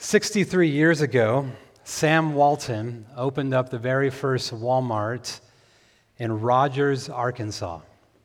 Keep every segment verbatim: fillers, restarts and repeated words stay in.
sixty-three years ago, Sam Walton opened up the very first Walmart in Rogers, Arkansas.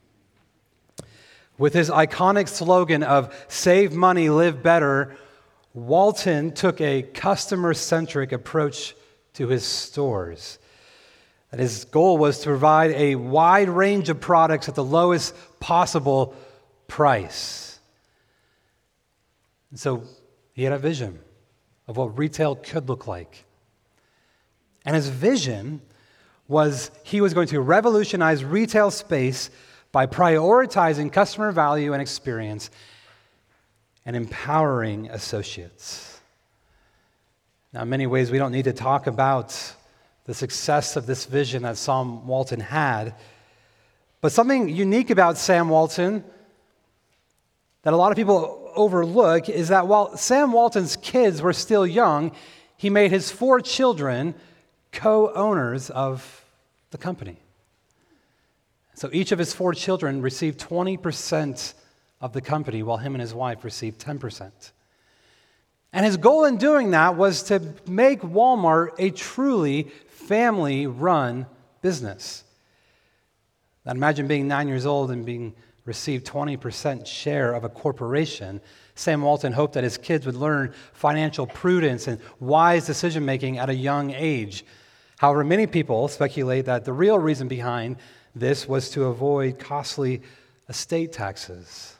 With his iconic slogan of "Save money, live better," Walton took a customer-centric approach to his stores. And his goal was to provide a wide range of products at the lowest possible price. And so he had a vision of what retail could look like. And his vision was he was going to revolutionize retail space by prioritizing customer value and experience and empowering associates. Now, in many ways, we don't need to talk about the success of this vision that Sam Walton had, but something unique about Sam Walton that a lot of people overlook is that while Sam Walton's kids were still young, he made his four children co-owners of the company. So each of his four children received twenty percent of the company, while him and his wife received ten percent. And his goal in doing that was to make Walmart a truly family-run business. Now imagine being nine years old and being received twenty percent share of a corporation. Sam Walton hoped that his kids would learn financial prudence and wise decision-making at a young age. However, many people speculate that the real reason behind this was to avoid costly estate taxes.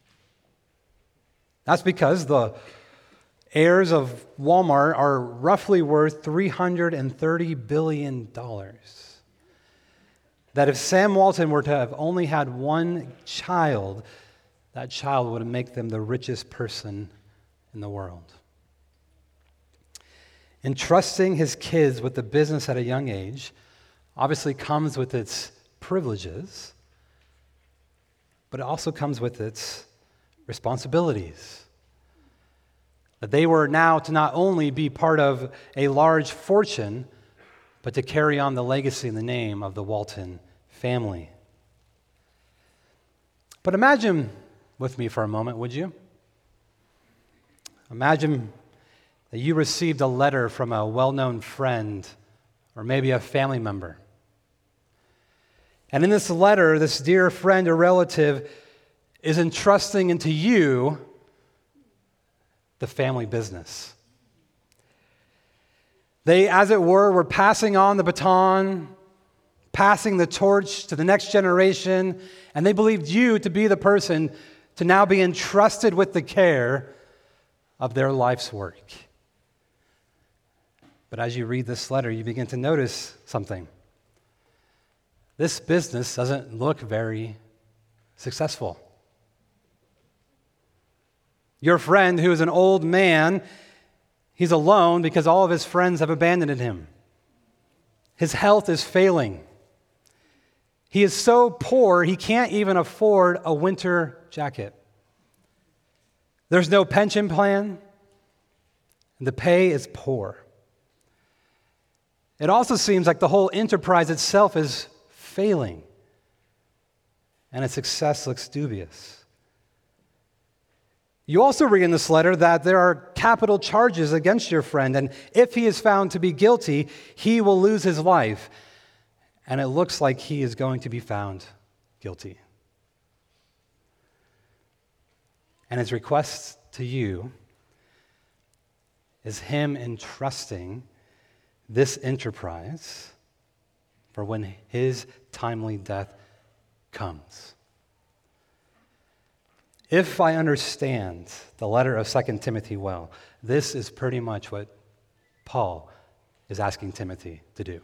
That's because the heirs of Walmart are roughly worth three hundred thirty billion dollars. That if Sam Walton were to have only had one child, that child would make them the richest person in the world. Entrusting his kids with the business at a young age obviously comes with its privileges, but it also comes with its responsibilities. That they were now to not only be part of a large fortune, but to carry on the legacy and the name of the Walton family. But imagine with me for a moment, would you? Imagine that you received a letter from a well-known friend or maybe a family member. And in this letter, this dear friend or relative is entrusting into you the family business. They, as it were, were passing on the baton, passing the torch to the next generation, and they believed you to be the person to now be entrusted with the care of their life's work. But as you read this letter, you begin to notice something. This business doesn't look very successful. Your friend, who is an old man, he's alone because all of his friends have abandoned him. His health is failing. He is so poor, he can't even afford a winter jacket. There's no pension plan, and the pay is poor. It also seems like the whole enterprise itself is failing, and its success looks dubious. You also read in this letter that there are capital charges against your friend, and if he is found to be guilty, he will lose his life. And it looks like he is going to be found guilty. And his request to you is him entrusting this enterprise for when his timely death comes. If I understand the letter of Second Timothy well, this is pretty much what Paul is asking Timothy to do.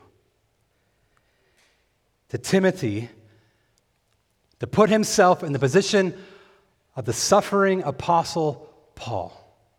To Timothy, to put himself in the position of the suffering apostle Paul.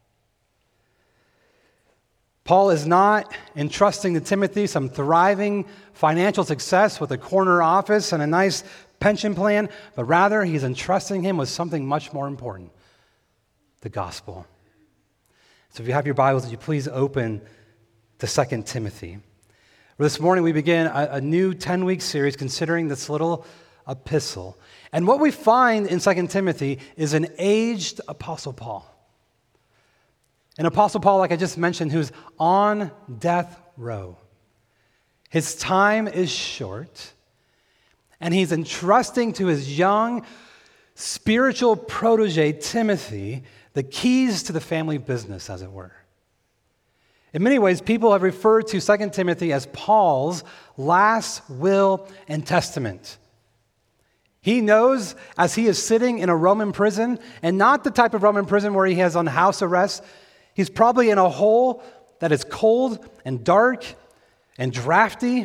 Paul is not entrusting to Timothy some thriving financial success with a corner office and a nice pension plan, but rather he's entrusting him with something much more important, the gospel. So if you have your Bibles, would you please open to Second Timothy. This morning we begin a, a new ten-week series considering this little epistle. And what we find in Second Timothy is an aged Apostle Paul. An apostle Paul, like I just mentioned, who's on death row. His time is short, and he's entrusting to his young spiritual protege, Timothy, the keys to the family business, as it were. In many ways, people have referred to Second Timothy as Paul's last will and testament. He knows as he is sitting in a Roman prison, and not the type of Roman prison where he has on house arrest. He's probably in a hole that is cold and dark and drafty.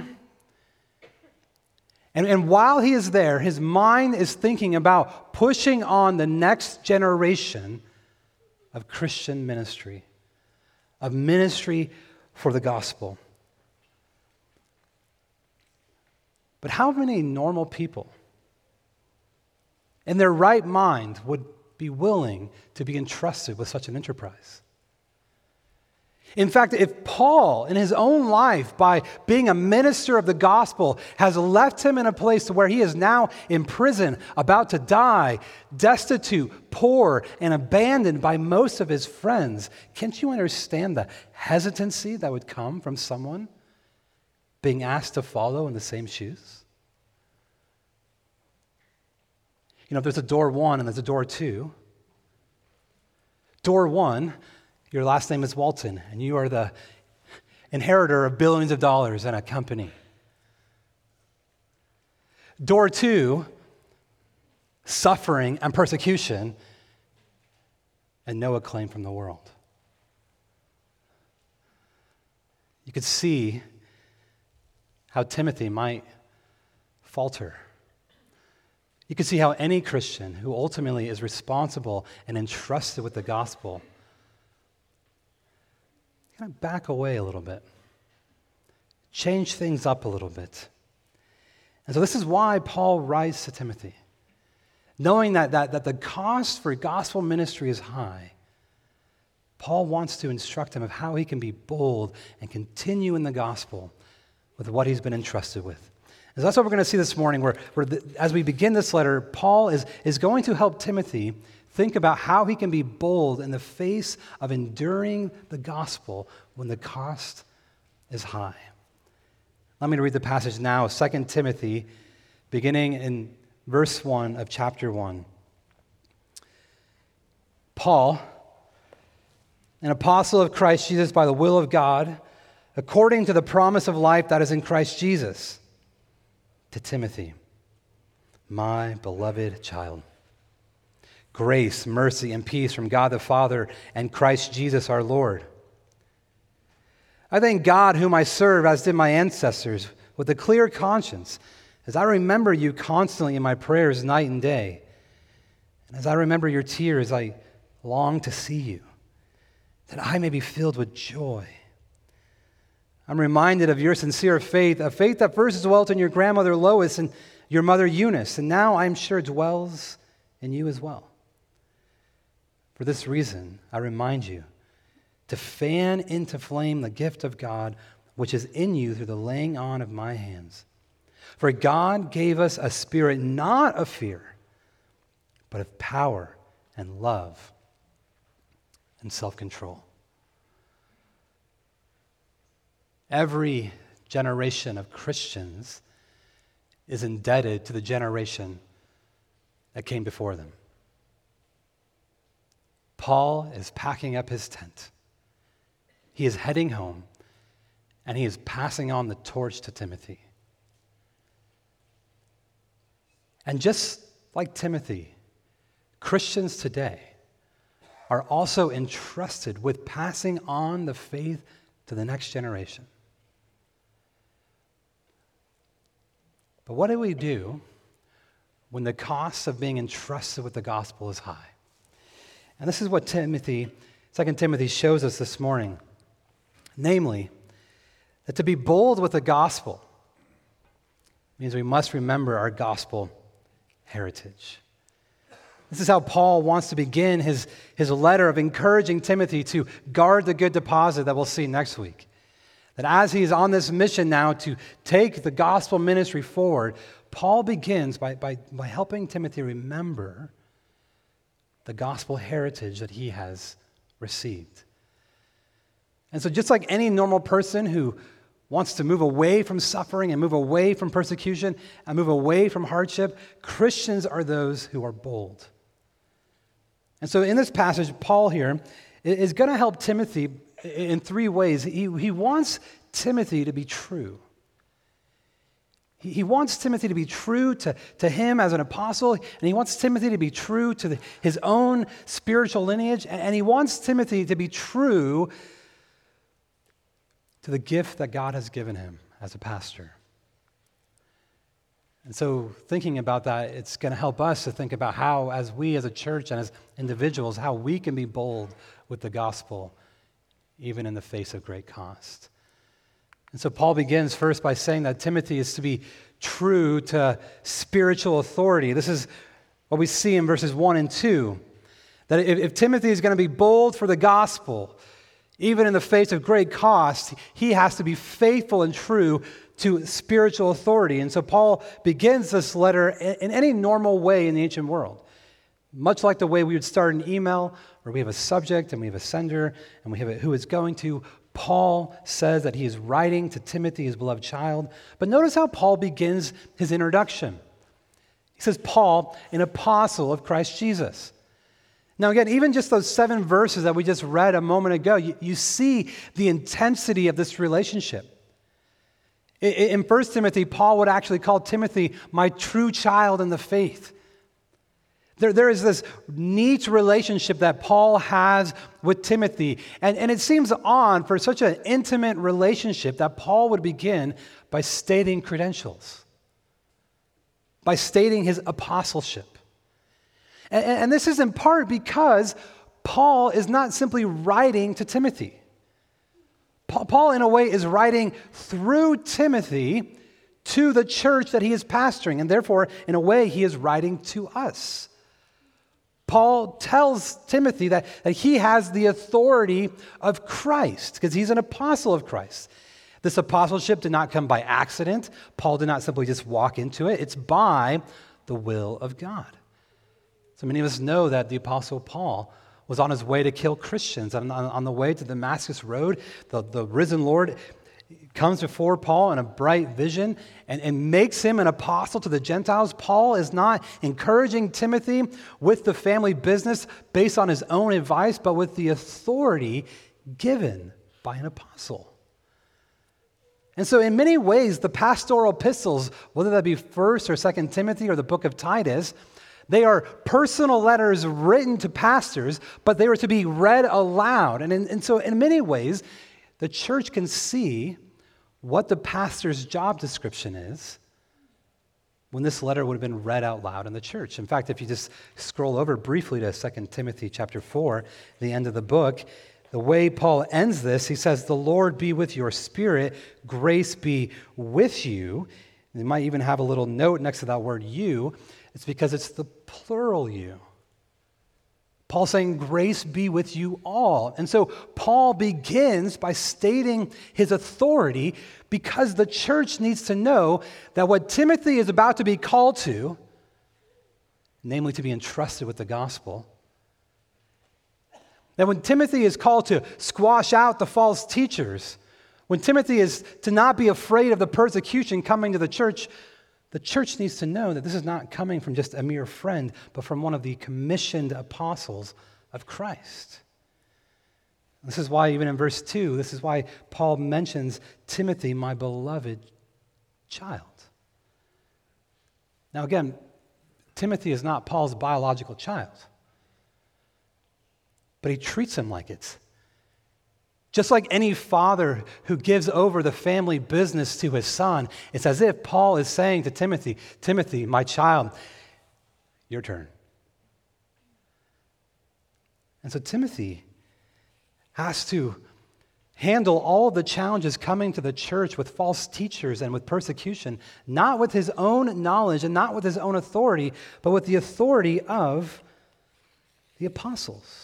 And, and while he is there, his mind is thinking about pushing on the next generation of Christian ministry, of ministry for the gospel. But how many normal people in their right mind would be willing to be entrusted with such an enterprise? In fact, if Paul, in his own life, by being a minister of the gospel, has left him in a place where he is now in prison, about to die, destitute, poor, and abandoned by most of his friends, can't you understand the hesitancy that would come from someone being asked to follow in the same shoes? You know, if there's a door one and there's a door two, door one, your last name is Walton, and you are the inheritor of billions of dollars in a company. Door two, suffering and persecution, and no acclaim from the world. You could see how Timothy might falter. You could see how any Christian who ultimately is responsible and entrusted with the gospel kind of back away a little bit, change things up a little bit. And so this is why Paul writes to Timothy, knowing that, that, that the cost for gospel ministry is high. Paul wants to instruct him of how he can be bold and continue in the gospel with what he's been entrusted with. And so that's what we're going to see this morning, where, where the, as we begin this letter, Paul is, is going to help Timothy think about how he can be bold in the face of enduring the gospel when the cost is high. Let me read the passage now, Second Timothy, beginning in verse one of chapter one. Paul, an apostle of Christ Jesus by the will of God, according to the promise of life that is in Christ Jesus, to Timothy, my beloved child. Grace, mercy, and peace from God the Father and Christ Jesus our Lord. I thank God whom I serve, as did my ancestors, with a clear conscience, as I remember you constantly in my prayers night and day. And as I remember your tears, I long to see you, that I may be filled with joy. I'm reminded of your sincere faith, a faith that first dwelt in your grandmother Lois and your mother Eunice, and now I'm sure dwells in you as well. For this reason, I remind you to fan into flame the gift of God which is in you through the laying on of my hands. For God gave us a spirit not of fear, but of power and love and self-control. Every generation of Christians is indebted to the generation that came before them. Paul is packing up his tent. He is heading home, and he is passing on the torch to Timothy. And just like Timothy, Christians today are also entrusted with passing on the faith to the next generation. But what do we do when the cost of being entrusted with the gospel is high? And this is what Timothy, Second Timothy shows us this morning. Namely, that to be bold with the gospel means we must remember our gospel heritage. This is how Paul wants to begin his, his letter of encouraging Timothy to guard the good deposit that we'll see next week. That as he is on this mission now to take the gospel ministry forward, Paul begins by, by, by helping Timothy remember the gospel heritage that he has received. And so just like any normal person who wants to move away from suffering and move away from persecution and move away from hardship, Christians are those who are bold. And so in this passage, Paul here is going to help Timothy in three ways. He, he wants Timothy to be true. He, he wants Timothy to be true to, to him as an apostle, and he wants Timothy to be true to the, his own spiritual lineage, and, and he wants Timothy to be true to the gift that God has given him as a pastor. And so thinking about that, it's going to help us to think about how, as we as a church and as individuals, how we can be bold with the gospel, even in the face of great cost. And so Paul begins first by saying that Timothy is to be true to spiritual authority. This is what we see in verses one and two, that if, if Timothy is going to be bold for the gospel, even in the face of great cost, he has to be faithful and true to spiritual authority. And so Paul begins this letter in any normal way in the ancient world, much like the way we would start an email, where we have a subject and we have a sender and we have a, who it's going to. Paul says that he is writing to Timothy, his beloved child. But notice how Paul begins his introduction. He says, Paul, an apostle of Christ Jesus. Now again, even just those seven verses that we just read a moment ago, you, you see the intensity of this relationship. In First Timothy, Paul would actually call Timothy my true child in the faith. There, there is this neat relationship that Paul has with Timothy. And, and it seems odd for such an intimate relationship that Paul would begin by stating credentials, by stating his apostleship. And, and this is in part because Paul is not simply writing to Timothy. Paul, in a way, is writing through Timothy to the church that he is pastoring, and therefore, in a way, he is writing to us. Paul tells Timothy that, that he has the authority of Christ, because he's an apostle of Christ. This apostleship did not come by accident. Paul did not simply just walk into it. It's by the will of God. So many of us know that the apostle Paul was on his way to kill Christians. On, on, on the way to the Damascus Road, the, the risen Lord comes before Paul in a bright vision and, and makes him an apostle to the Gentiles. Paul is not encouraging Timothy with the family business based on his own advice, but with the authority given by an apostle. And so in many ways, the pastoral epistles, whether that be First or Second Timothy or the book of Titus, they are personal letters written to pastors, but they were to be read aloud. And, in, and so in many ways, the church can see what the pastor's job description is when this letter would have been read out loud in the church. In fact, if you just scroll over briefly to Second Timothy chapter four, the end of the book, the way Paul ends this, he says, "The Lord be with your spirit, grace be with you." And you might even have a little note next to that word "you." It's because it's the plural you. Paul saying, grace be with you all. And so Paul begins by stating his authority because the church needs to know that what Timothy is about to be called to, namely to be entrusted with the gospel, that when Timothy is called to squash out the false teachers, when Timothy is to not be afraid of the persecution coming to the church, the church needs to know that this is not coming from just a mere friend, but from one of the commissioned apostles of Christ. This is why, even in verse two, this is why Paul mentions Timothy, my beloved child. Now again, Timothy is not Paul's biological child, but he treats him like it. Just like any father who gives over the family business to his son, it's as if Paul is saying to Timothy, Timothy, my child, your turn. And so Timothy has to handle all of the challenges coming to the church with false teachers and with persecution, not with his own knowledge and not with his own authority, but with the authority of the apostles.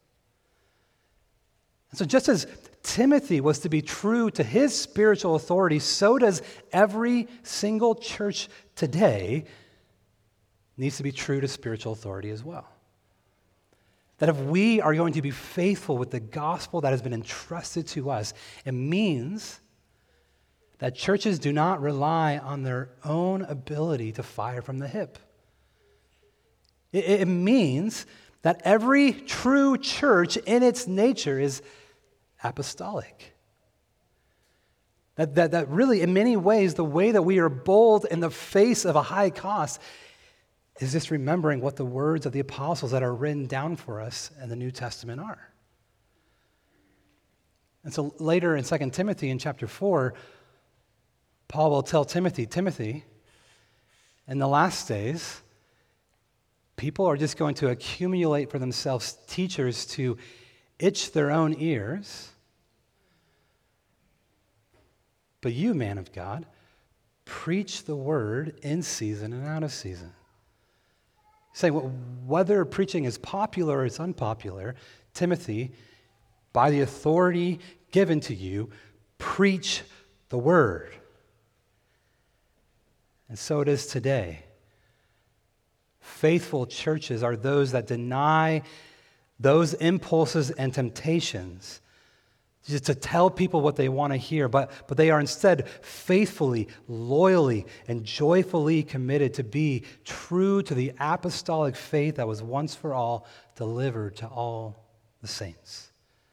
And so just as Timothy was to be true to his spiritual authority, so does every single church today needs to be true to spiritual authority as well. that if we are going to be faithful with the gospel that has been entrusted to us, it means that churches do not rely on their own ability to fire from the hip. It, it means that every true church in its nature is apostolic. That, that, that really, in many ways, the way that we are bold in the face of a high cost is just remembering what the words of the apostles that are written down for us in the New Testament are. And so later in Second Timothy in chapter four, Paul will tell Timothy, Timothy, in the last days, people are just going to accumulate for themselves teachers to itch their own ears. But you, man of God, preach the word in season and out of season. Saying well, whether preaching is popular or it's unpopular, Timothy, by the authority given to you, preach the word. And so it is today. Faithful churches are those that deny those impulses and temptations just to tell people what they want to hear, but, but they are instead faithfully, loyally, and joyfully committed to be true to the apostolic faith that was once for all delivered to all the saints.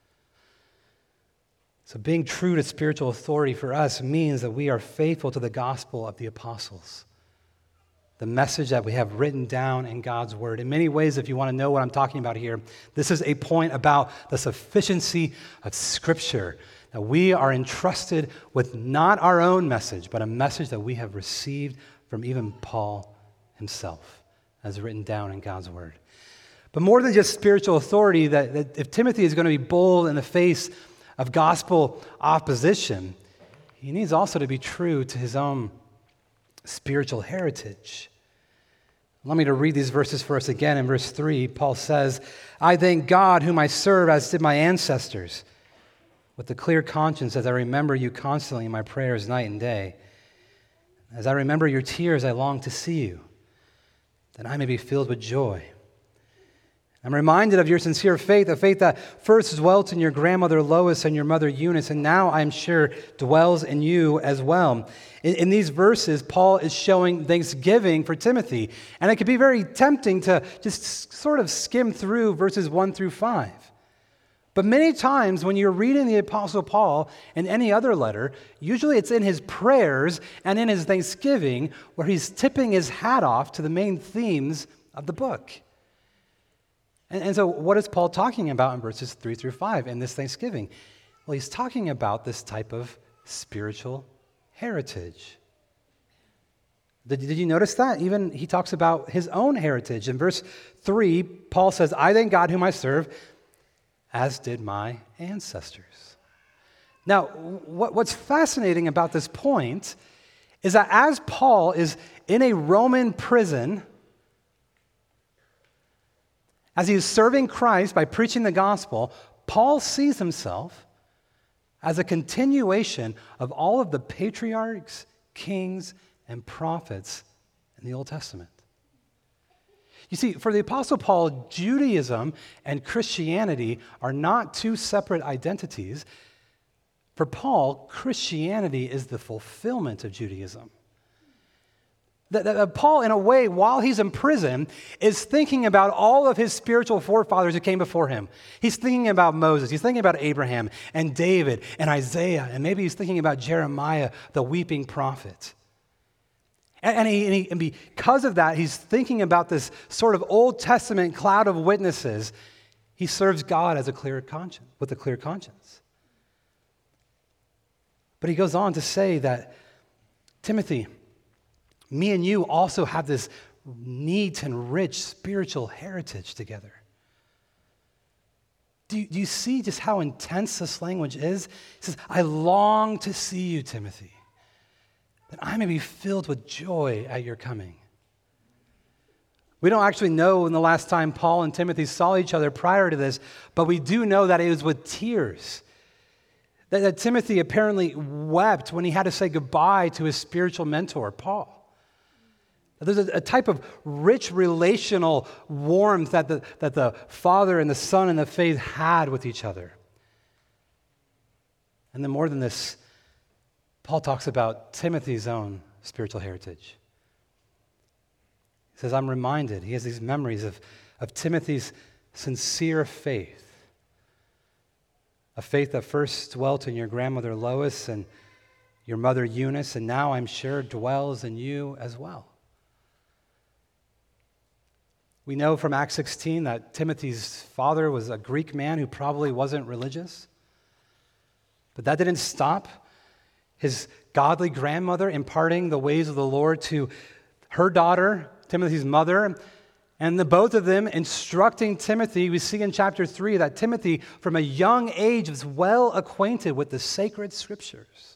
So being true to spiritual authority for us means that we are faithful to the gospel of the apostles, the message that we have written down in God's word. In many ways, if you want to know what I'm talking about here, this is a point about the sufficiency of Scripture, that we are entrusted with not our own message, but a message that we have received from even Paul himself, as written down in God's word. But more than just spiritual authority, that, that if Timothy is going to be bold in the face of gospel opposition, he needs also to be true to his own spiritual heritage. Allow me to read these verses for us again. In verse three, Paul says, I thank God whom I serve as did my ancestors, with a clear conscience as I remember you constantly in my prayers night and day. As I remember your tears, I long to see you, that I may be filled with joy. I'm reminded of your sincere faith, a faith that first dwelt in your grandmother Lois and your mother Eunice, and now I'm sure dwells in you as well. In, in these verses, Paul is showing thanksgiving for Timothy, and it could be very tempting to just sort of skim through verses one through five. But many times when you're reading the Apostle Paul in any other letter, usually it's in his prayers and in his thanksgiving where he's tipping his hat off to the main themes of the book. And, and so what is Paul talking about in verses three through five in this thanksgiving? Well, he's talking about this type of spiritual heritage. Did, did you notice that? Even he talks about his own heritage. In verse three, Paul says, I thank God whom I serve, as did my ancestors. Now, what, what's fascinating about this point is that as Paul is in a Roman prison, as he is serving Christ by preaching the gospel, Paul sees himself as a continuation of all of the patriarchs, kings, and prophets in the Old Testament. You see, for the Apostle Paul, Judaism and Christianity are not two separate identities. For Paul, Christianity is the fulfillment of Judaism. That, that Paul, in a way, while he's in prison, is thinking about all of his spiritual forefathers who came before him. He's thinking about Moses. He's thinking about Abraham and David and Isaiah. And maybe he's thinking about Jeremiah, the weeping prophet. And, and, he, and, he, and because of that, he's thinking about this sort of Old Testament cloud of witnesses. He serves God as a clear conscience, with a clear conscience. But he goes on to say that, Timothy, me and you also have this neat and rich spiritual heritage together. Do you, do you see just how intense this language is? He says, I long to see you, Timothy, that I may be filled with joy at your coming. We don't actually know when the last time Paul and Timothy saw each other prior to this, but we do know that it was with tears. That, that Timothy apparently wept when he had to say goodbye to his spiritual mentor, Paul. There's a, a type of rich relational warmth that the, that the Father and the Son and the faith had with each other. And then more than this, Paul talks about Timothy's own spiritual heritage. He says, I'm reminded, he has these memories of, of Timothy's sincere faith, a faith that first dwelt in your grandmother Lois and your mother Eunice, and now I'm sure dwells in you as well. We know from Acts sixteen that Timothy's father was a Greek man who probably wasn't religious. But that didn't stop his godly grandmother imparting the ways of the Lord to her daughter, Timothy's mother, and the both of them instructing Timothy. We see in chapter three that Timothy, from a young age, was well acquainted with the sacred scriptures.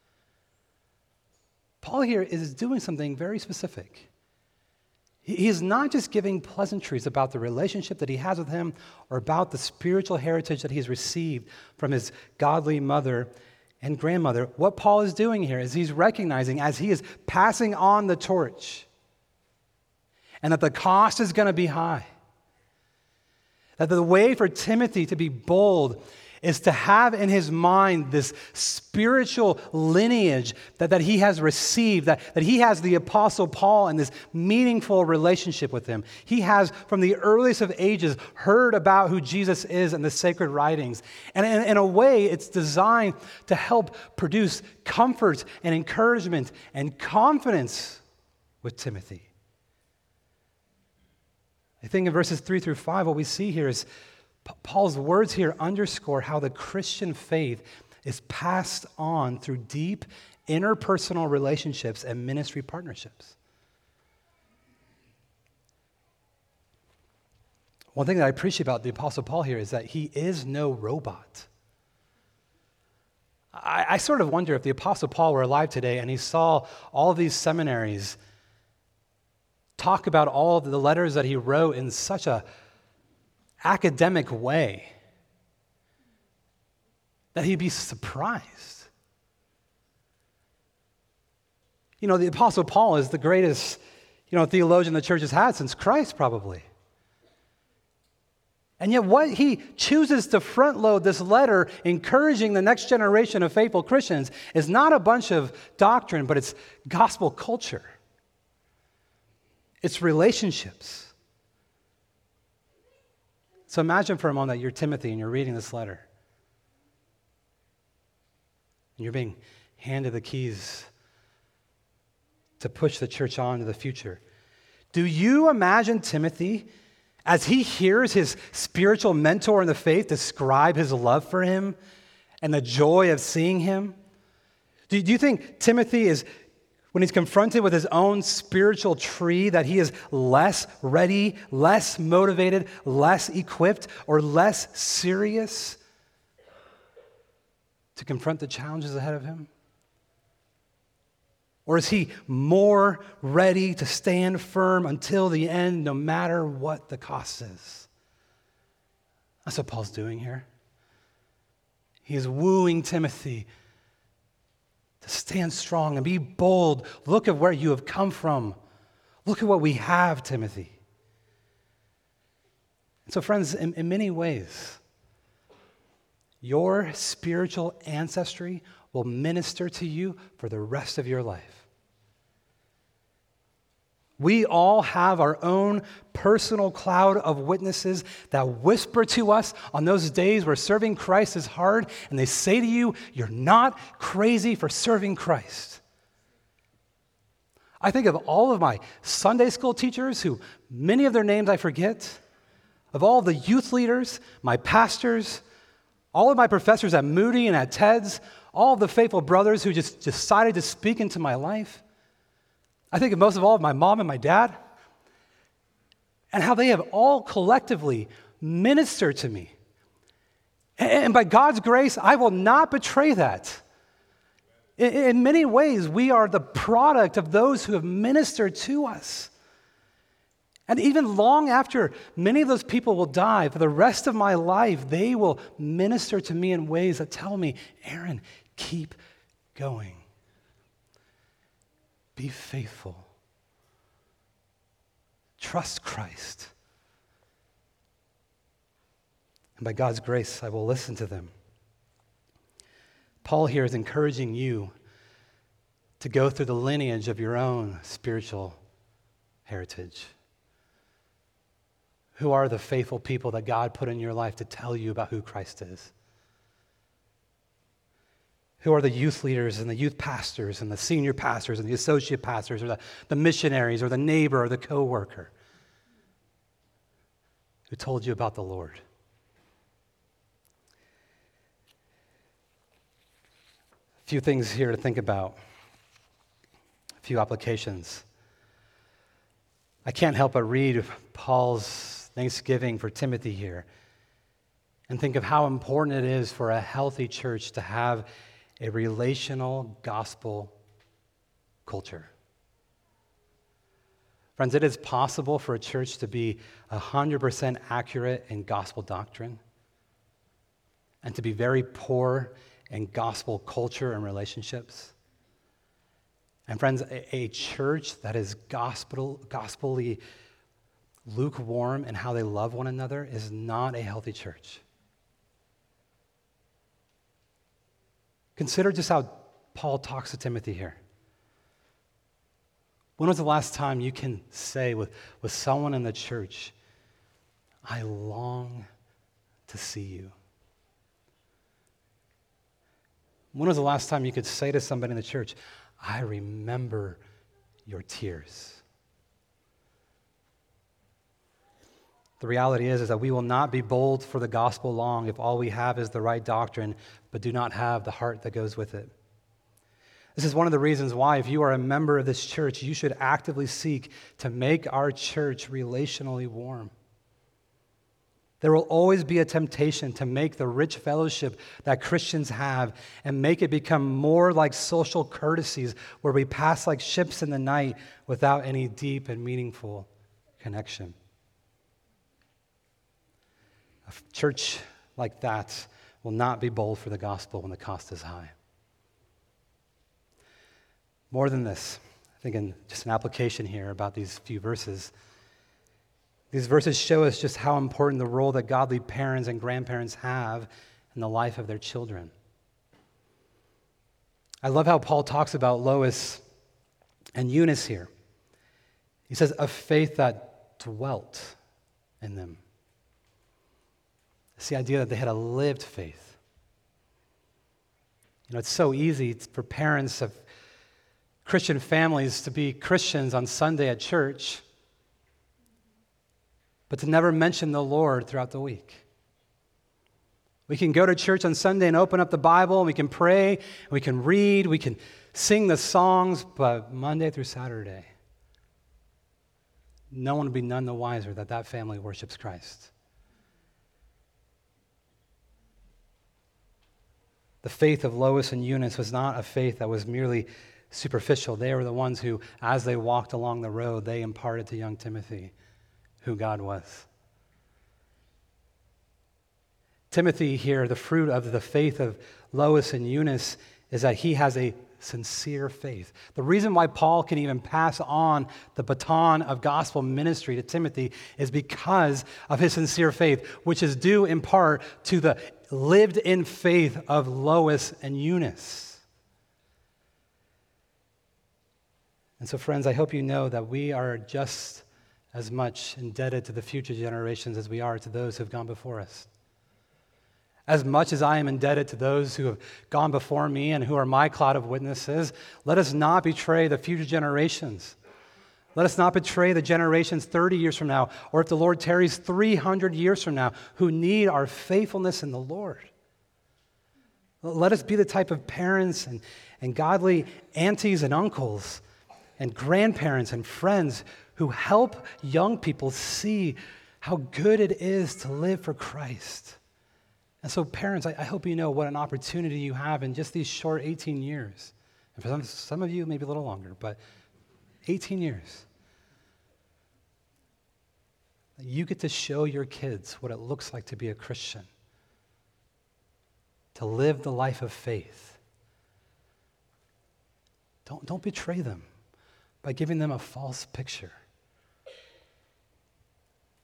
Paul here is doing something very specific. He is not just giving pleasantries about the relationship that he has with him or about the spiritual heritage that he's received from his godly mother and grandmother. What Paul is doing here is he's recognizing as he is passing on the torch and that the cost is going to be high, that the way for Timothy to be bold is to have in his mind this spiritual lineage that, that he has received, that, that he has the Apostle Paul and this meaningful relationship with him. He has, from the earliest of ages, heard about who Jesus is in the sacred writings. And in, in a way, it's designed to help produce comfort and encouragement and confidence with Timothy. I think in verses three through five, what we see here is Paul's words here underscore how the Christian faith is passed on through deep interpersonal relationships and ministry partnerships. One thing that I appreciate about the Apostle Paul here is that he is no robot. I, I sort of wonder if the Apostle Paul were alive today and he saw all these seminaries talk about all of the letters that he wrote in such a academic way, that he'd be surprised. You know, the Apostle Paul is the greatest, you know, theologian the church has had since Christ, probably. And yet what he chooses to front load this letter, encouraging the next generation of faithful Christians, is not a bunch of doctrine, but it's gospel culture. It's relationships. So imagine for a moment that you're Timothy and you're reading this letter. And you're being handed the keys to push the church on to the future. Do you imagine Timothy, as he hears his spiritual mentor in the faith describe his love for him and the joy of seeing him? Do, do you think Timothy is, when he's confronted with his own spiritual tree, that he is less ready, less motivated, less equipped, or less serious to confront the challenges ahead of him? Or is he more ready to stand firm until the end, no matter what the cost is? That's what Paul's doing here. He is wooing Timothy to stand strong and be bold. Look at where you have come from. Look at what we have, Timothy. And so, friends, in, in many ways, your spiritual ancestry will minister to you for the rest of your life. We all have our own personal cloud of witnesses that whisper to us on those days where serving Christ is hard, and they say to you, you're not crazy for serving Christ. I think of all of my Sunday school teachers, who many of their names I forget, of all the youth leaders, my pastors, all of my professors at Moody and at TEDS, all of the faithful brothers who just decided to speak into my life. I think of most of all of my mom and my dad, and how they have all collectively ministered to me. And by God's grace, I will not betray that. In many ways, we are the product of those who have ministered to us. And even long after many of those people will die, for the rest of my life, they will minister to me in ways that tell me, Aaron, keep going. Be faithful. trust Christ. And by God's grace, I will listen to them. Paul here is encouraging you to go through the lineage of your own spiritual heritage. Who are the faithful people that God put in your life to tell you about who Christ is? Who are the youth leaders and the youth pastors and the senior pastors and the associate pastors or the, the missionaries or the neighbor or the coworker who told you about the Lord? A few things here to think about, a few applications. I can't help but read Paul's thanksgiving for Timothy here and think of how important it is for a healthy church to have a relational gospel culture. Friends, it is possible for a church to be one hundred percent accurate in gospel doctrine and to be very poor in gospel culture and relationships. And friends, a, a church that is gospel, gospelly lukewarm in how they love one another is not a healthy church. Consider just how Paul talks to Timothy here. When was the last time you can say with, with someone in the church, I long to see you? When was the last time you could say to somebody in the church, I remember your tears? The reality is, is that we will not be bold for the gospel long if all we have is the right doctrine, but do not have the heart that goes with it. This is one of the reasons why, if you are a member of this church, you should actively seek to make our church relationally warm. There will always be a temptation to make the rich fellowship that Christians have and make it become more like social courtesies where we pass like ships in the night without any deep and meaningful connection. A church like that will not be bold for the gospel when the cost is high. More than this, I think in just an application here about these few verses, these verses show us just how important the role that godly parents and grandparents have in the life of their children. I love how Paul talks about Lois and Eunice here. He says, a faith that dwelt in them. It's the idea that they had a lived faith. You know, it's so easy for parents of Christian families to be Christians on Sunday at church, but to never mention the Lord throughout the week. We can go to church on Sunday and open up the Bible, and we can pray, and we can read, we can sing the songs, but Monday through Saturday, no one would be none the wiser that that family worships Christ. The faith of Lois and Eunice was not a faith that was merely superficial. They were the ones who, as they walked along the road, they imparted to young Timothy who God was. Timothy here, the fruit of the faith of Lois and Eunice is that he has a sincere faith. The reason why Paul can even pass on the baton of gospel ministry to Timothy is because of his sincere faith, which is due in part to the lived-in faith of Lois and Eunice. And so, friends, I hope you know that we are just as much indebted to the future generations as we are to those who have gone before us. As much as I am indebted to those who have gone before me and who are my cloud of witnesses, let us not betray the future generations. Let us not betray the generations thirty years from now, or if the Lord tarries three hundred years from now, who need our faithfulness in the Lord. Let us be the type of parents and, and godly aunties and uncles and grandparents and friends who help young people see how good it is to live for Christ. And so, parents, I, I hope you know what an opportunity you have in just these short eighteen years. And for some, some of you, maybe a little longer, but eighteen years. You get to show your kids what it looks like to be a Christian, to live the life of faith. Don't, don't betray them by giving them a false picture.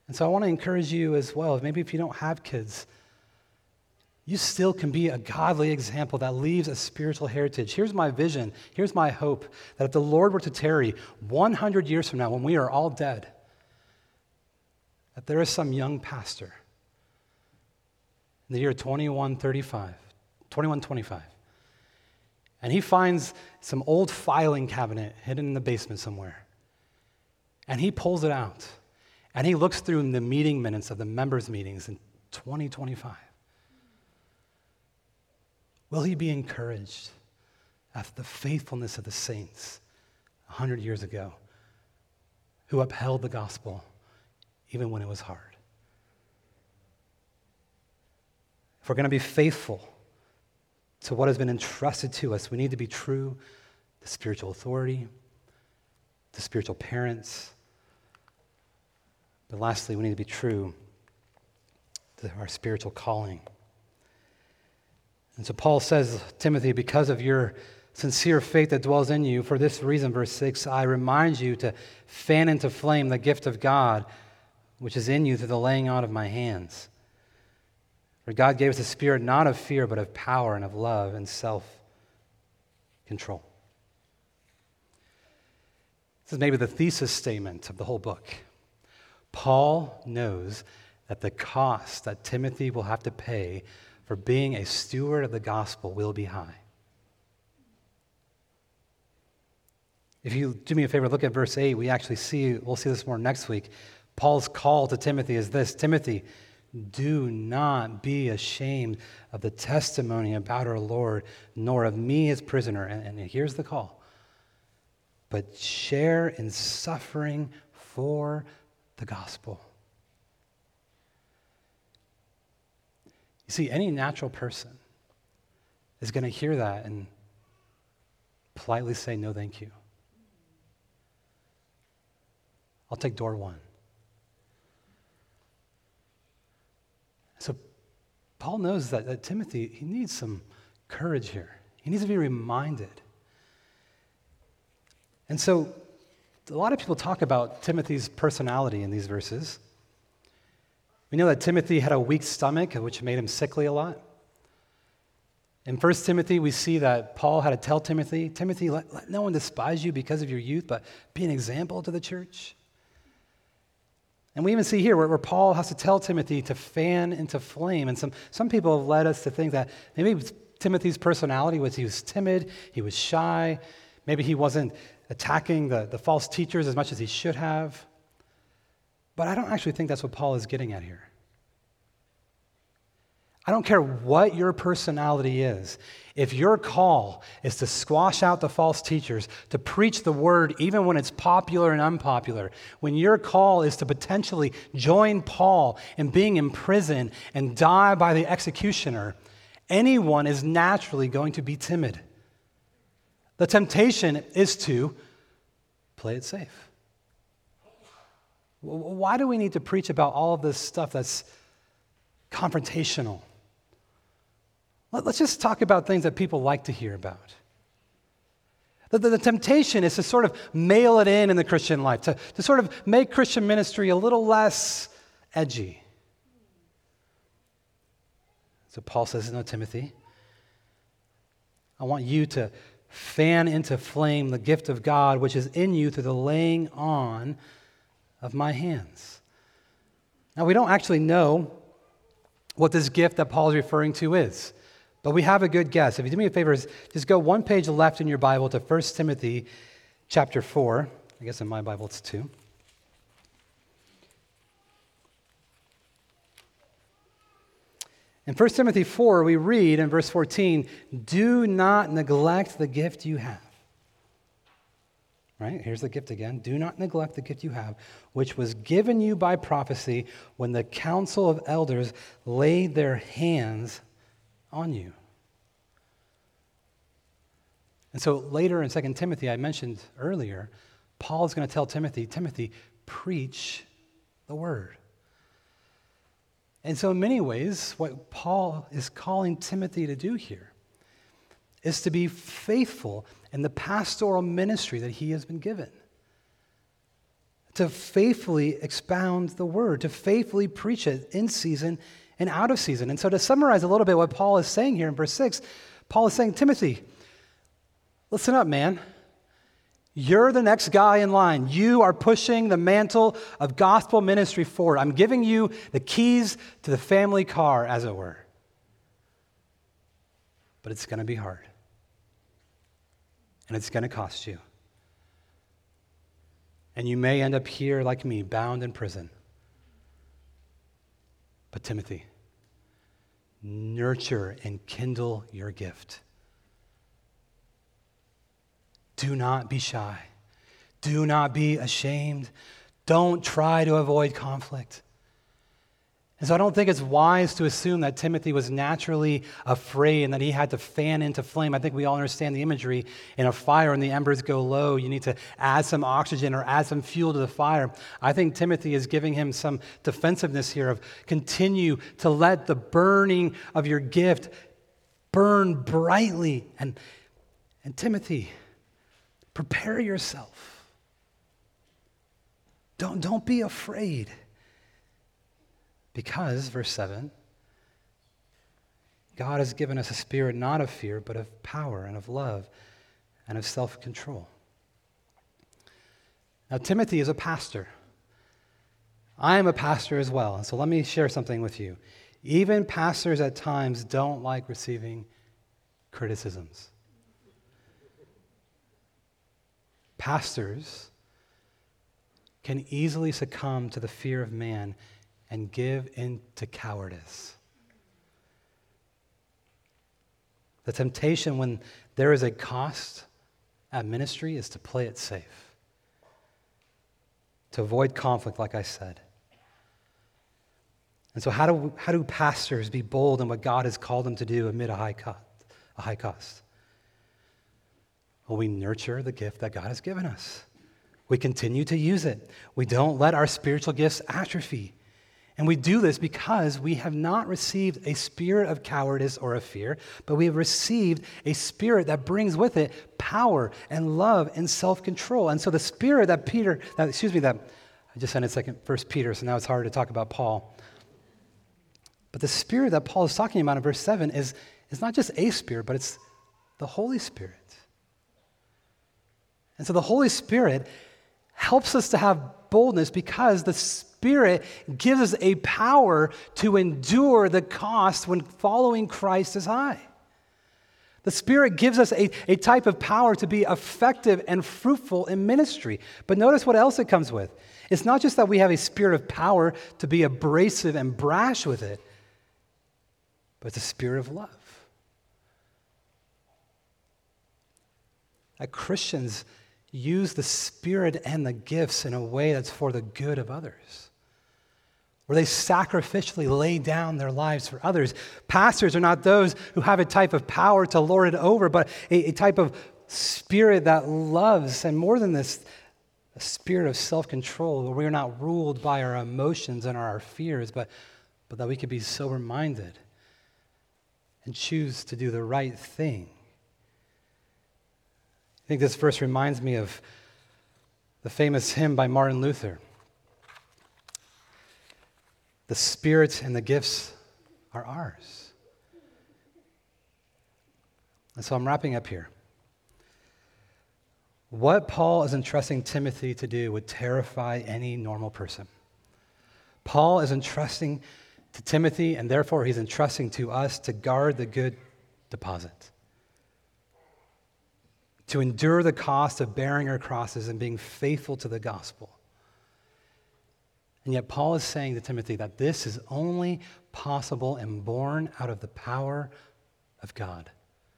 And so I want to encourage you as well, maybe if you don't have kids, you still can be a godly example that leaves a spiritual heritage. Here's my vision. Here's my hope that if the Lord were to tarry one hundred years from now, when we are all dead, that there is some young pastor in the year twenty-one thirty-five, twenty-one twenty-five, and he finds some old filing cabinet hidden in the basement somewhere, and he pulls it out, and he looks through the meeting minutes of the members' meetings in twenty twenty-five. Will he be encouraged at the faithfulness of the saints one hundred years ago who upheld the gospel even when it was hard? If we're going to be faithful to what has been entrusted to us, we need to be true to spiritual authority, to spiritual parents. But lastly, we need to be true to our spiritual calling. And so Paul says, Timothy, because of your sincere faith that dwells in you, for this reason, verse six, I remind you to fan into flame the gift of God, which is in you through the laying on of my hands. For God gave us a spirit not of fear, but of power and of love and self-control. This is maybe the thesis statement of the whole book. Paul knows that the cost that Timothy will have to pay for being a steward of the gospel will be high. If you do me a favor, look at verse eight. We actually see, we'll see this more next week. Paul's call to Timothy is this: Timothy, do not be ashamed of the testimony about our Lord, nor of me as prisoner. And, and here's the call. But share in suffering for the gospel. You see, any natural person is going to hear that and politely say, no, thank you. I'll take door one. So Paul knows that, that Timothy, he needs some courage here. He needs to be reminded. And so a lot of people talk about Timothy's personality in these verses. We know that Timothy had a weak stomach, which made him sickly a lot. In First Timothy, we see that Paul had to tell Timothy, Timothy, let, let no one despise you because of your youth, but be an example to the church. And we even see here where, where Paul has to tell Timothy to fan into flame. And some, some people have led us to think that maybe Timothy's personality was he was timid, he was shy, maybe he wasn't attacking the, the false teachers as much as he should have. But I don't actually think that's what Paul is getting at here. I don't care what your personality is. If your call is to squash out the false teachers, to preach the word even when it's popular and unpopular, when your call is to potentially join Paul in being imprisoned and die by the executioner, anyone is naturally going to be timid. The temptation is to play it safe. Why do we need to preach about all of this stuff that's confrontational? Let's just talk about things that people like to hear about. The, the, the temptation is to sort of mail it in in the Christian life, to, to sort of make Christian ministry a little less edgy. So Paul says, no, Timothy, I want you to fan into flame the gift of God, which is in you through the laying on of my hands. Now, we don't actually know what this gift that Paul is referring to is, but we have a good guess. If you do me a favor, just go one page left in your Bible to First Timothy chapter four. I guess in my Bible it's two. In First Timothy four, we read in verse fourteen, do not neglect the gift you have. Right? Here's the gift again. Do not neglect the gift you have, which was given you by prophecy when the council of elders laid their hands on you. And so later in Second Timothy, I mentioned earlier, Paul is going to tell Timothy, Timothy, preach the word. And so in many ways, what Paul is calling Timothy to do here is to be faithful in the pastoral ministry that he has been given. to faithfully expound the word, to faithfully preach it in season and out of season. And so to summarize a little bit what Paul is saying here in verse six, Paul is saying, Timothy, listen up, man. You're the next guy in line. You are pushing the mantle of gospel ministry forward. I'm giving you the keys to the family car, as it were. But it's going to be hard. And it's going to cost you. And you may end up here like me, bound in prison. But Timothy, nurture and kindle your gift. Do not be shy. Do not be ashamed. Don't try to avoid conflict. And so I don't think it's wise to assume that Timothy was naturally afraid and that he had to fan into flame. I think we all understand the imagery. In a fire, and the embers go low, you need to add some oxygen or add some fuel to the fire. I think Timothy is giving him some defensiveness here of continue to let the burning of your gift burn brightly. And, and Timothy, prepare yourself. Don't, don't be afraid. Because, verse seven, God has given us a spirit not of fear, but of power and of love and of self-control. Now, Timothy is a pastor. I am a pastor as well. And so let me share something with you. Even pastors at times don't like receiving criticisms. Pastors can easily succumb to the fear of man and give in to cowardice. The temptation when there is a cost at ministry is to play it safe, to avoid conflict, like I said. And so how do, how do pastors be bold in what God has called them to do amid a high cost? A high cost? Well, we nurture the gift that God has given us. We continue to use it. We don't let our spiritual gifts atrophy. And we do this because we have not received a spirit of cowardice or of fear, but we have received a spirit that brings with it power and love and self-control. And so the spirit that Peter, that, excuse me, that I just said in second, First Peter, so now it's hard to talk about Paul. But the spirit that Paul is talking about in verse seven is, is not just a spirit, but it's the Holy Spirit. And so the Holy Spirit helps us to have boldness because the Spirit gives us a power to endure the cost when following Christ is high. The Spirit gives us a, a type of power to be effective and fruitful in ministry. But notice what else it comes with. It's not just that we have a spirit of power to be abrasive and brash with it, but it's a spirit of love. That Christians use the Spirit and the gifts in a way that's for the good of others, where they sacrificially lay down their lives for others. Pastors are not those who have a type of power to lord it over, but a, a type of spirit that loves, and more than this, a spirit of self-control, where we are not ruled by our emotions and our fears, but, but that we could be sober-minded and choose to do the right thing. I think this verse reminds me of the famous hymn by Martin Luther. The Spirit and the gifts are ours. And so I'm wrapping up here. What Paul is entrusting Timothy to do would terrify any normal person. Paul is entrusting to Timothy, and therefore he's entrusting to us to guard the good deposit, to endure the cost of bearing our crosses and being faithful to the gospel. And yet Paul is saying to Timothy that this is only possible and born out of the power of God.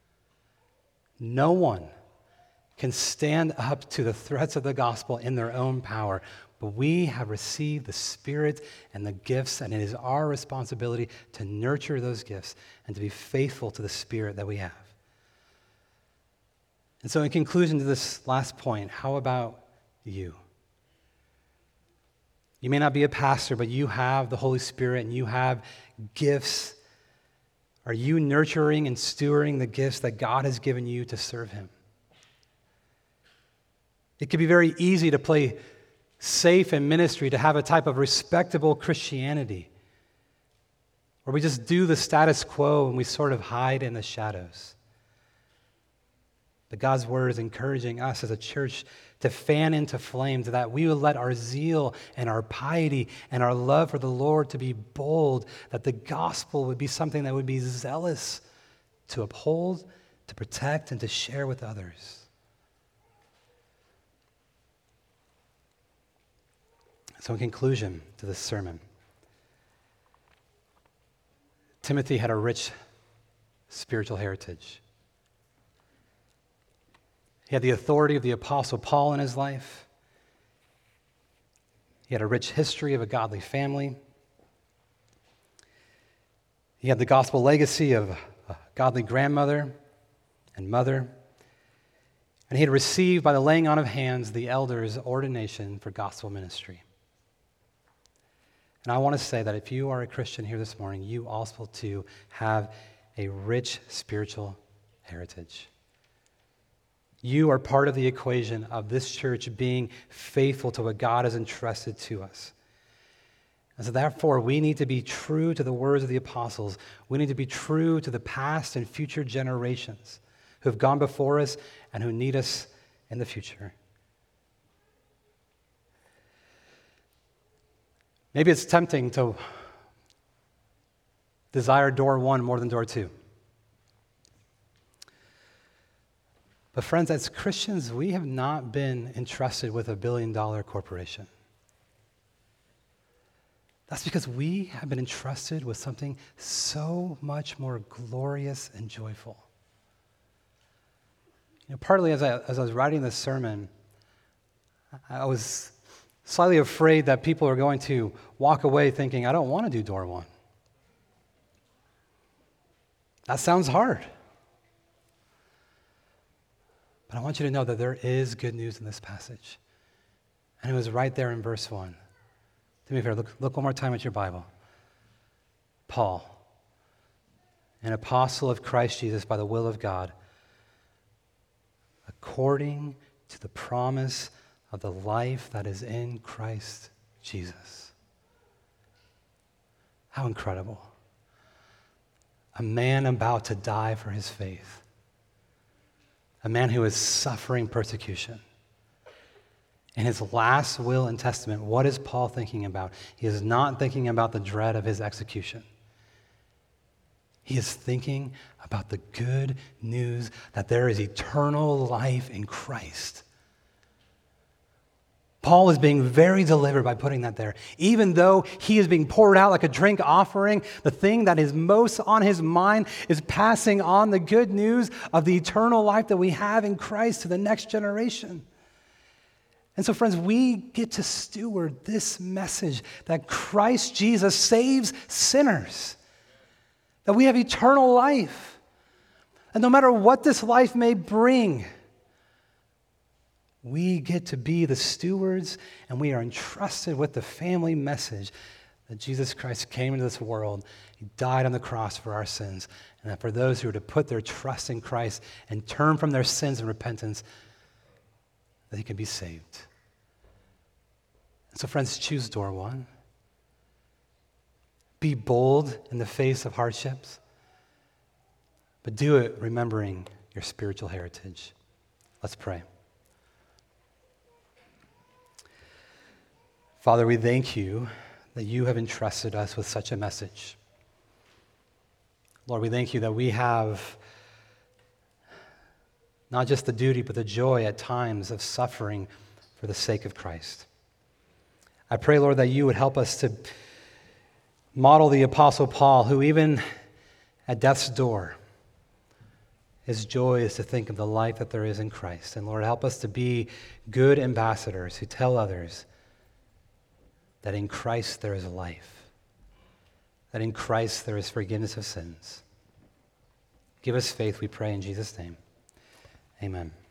No one can stand up to the threats of the gospel in their own power, but we have received the Spirit and the gifts, and it is our responsibility to nurture those gifts and to be faithful to the Spirit that we have. And so in conclusion to this last point, how about you? You may not be a pastor, but you have the Holy Spirit and you have gifts. Are you nurturing and stewarding the gifts that God has given you to serve Him? It can be very easy to play safe in ministry, to have a type of respectable Christianity where we just do the status quo and we sort of hide in the shadows. But God's word is encouraging us as a church to fan into flames, that we will let our zeal and our piety and our love for the Lord to be bold, that the gospel would be something that would be zealous to uphold, to protect, and to share with others. So in conclusion to this sermon, Timothy had a rich spiritual heritage. He had the authority of the Apostle Paul in his life. He had a rich history of a godly family. He had the gospel legacy of a godly grandmother and mother. And he had received, by the laying on of hands, the elders' ordination for gospel ministry. And I want to say that if you are a Christian here this morning, you also too have a rich spiritual heritage. You are part of the equation of this church being faithful to what God has entrusted to us. And so therefore, we need to be true to the words of the apostles. We need to be true to the past and future generations who have gone before us and who need us in the future. Maybe it's tempting to desire door one more than door two. But friends, as Christians, we have not been entrusted with a billion-dollar corporation. That's because we have been entrusted with something so much more glorious and joyful. You know, partly as I, as I was writing this sermon, I was slightly afraid that people are going to walk away thinking, I don't want to do door one. That sounds hard. But I want you to know that there is good news in this passage. And it was right there in verse one. Do me a favor, look, look one more time at your Bible. Paul, an apostle of Christ Jesus by the will of God, according to the promise of the life that is in Christ Jesus. How incredible. A man about to die for his faith. A man who is suffering persecution. In his last will and testament, what is Paul thinking about? He is not thinking about the dread of his execution. He is thinking about the good news that there is eternal life in Christ. Paul is being very deliberate by putting that there. Even though he is being poured out like a drink offering, the thing that is most on his mind is passing on the good news of the eternal life that we have in Christ to the next generation. And so, friends, we get to steward this message that Christ Jesus saves sinners, that we have eternal life. And no matter what this life may bring, we get to be the stewards, and we are entrusted with the family message that Jesus Christ came into this world. He died on the cross for our sins, and that for those who are to put their trust in Christ and turn from their sins in repentance, that they can be saved. And so, friends, choose door one. Be bold in the face of hardships, but do it remembering your spiritual heritage. Let's pray. Father, we thank you that you have entrusted us with such a message. Lord, we thank you that we have not just the duty, but the joy at times of suffering for the sake of Christ. I pray, Lord, that you would help us to model the Apostle Paul, who even at death's door, his joy is to think of the life that there is in Christ. And Lord, help us to be good ambassadors who tell others that in Christ there is life, that in Christ there is forgiveness of sins. Give us faith, we pray in Jesus' name. Amen.